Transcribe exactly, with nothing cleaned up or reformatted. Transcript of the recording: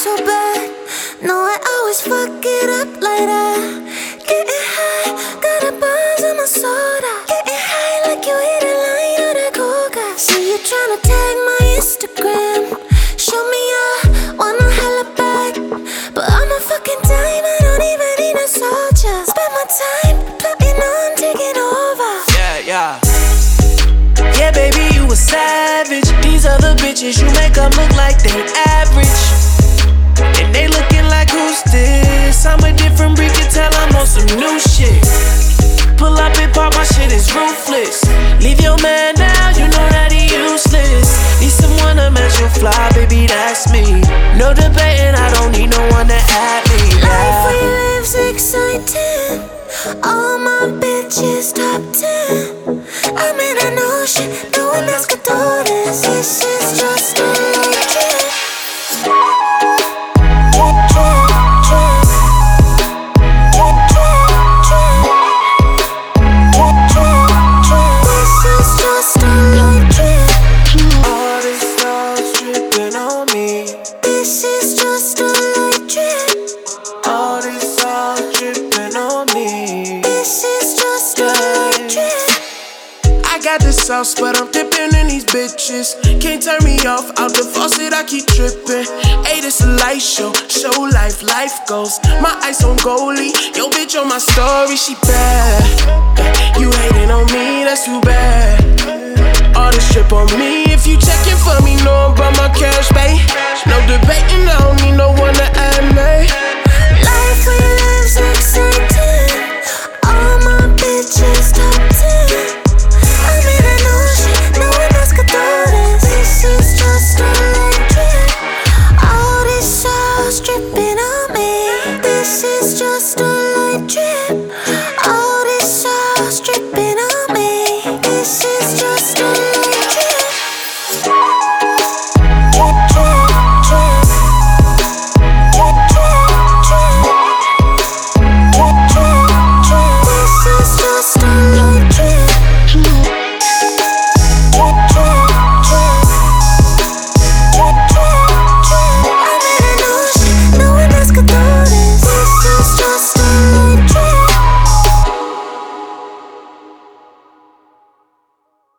so bad. No, I always fuck it up like that. Getting high, got a buzz on my soda. Getting high like you hit a line of that coca. See you tryna tag my Instagram. Show me ya, wanna holla back. But I'm a fucking dime, I don't even need a soldier. Spend my time plotting on taking over. Yeah, yeah. Yeah, baby, you a savage. These other bitches you make them look like they average. And they looking like, who's this? I'm a different breed, can tell I'm on some new shit. Pull up and pop, my shit is ruthless. Leave your man down, you know that he useless. Need someone to match your fly, baby, that's me. No debating, I don't need no one to add me. Life we live's exciting. All my bitches top ten. I'm in a new shit, no one else could do this. This is just a legend. Sauce, but I'm dipping in these bitches. Can't turn me off, out the faucet I keep dripping. Hey, this a light show, show life, life goes. My ice on goalie, yo bitch on my story, she bad. You hating on me, that's too bad. All this shit on me, if you checking for me, know about my cash, babe. No debating, I don't need no one to add me.